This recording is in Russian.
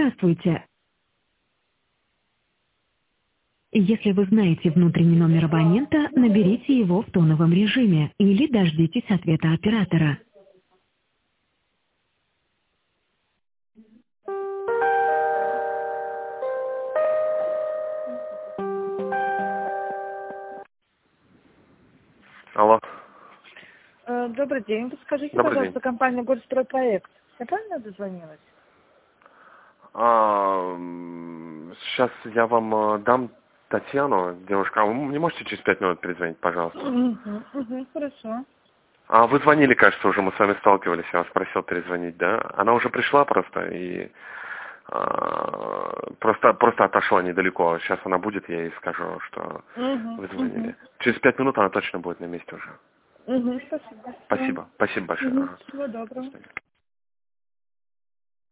Здравствуйте. Если вы знаете внутренний номер абонента, наберите его в тоновом режиме или дождитесь ответа оператора. Алло. Добрый день. Подскажите, Добрый день. пожалуйста, компания «Горстройпроект». Я правильно дозвонилась? Сейчас я вам дам Татьяну, девушка. А вы не можете через 5 минут перезвонить, пожалуйста? Хорошо. А вы звонили, кажется, уже, мы с вами сталкивались, я вас просил перезвонить, да? Она уже пришла просто и просто отошла недалеко. Сейчас она будет, я ей скажу, что вы звонили. Через 5 минут она точно будет на месте уже. Спасибо. Спасибо. Спасибо большое. Ага. Всего доброго.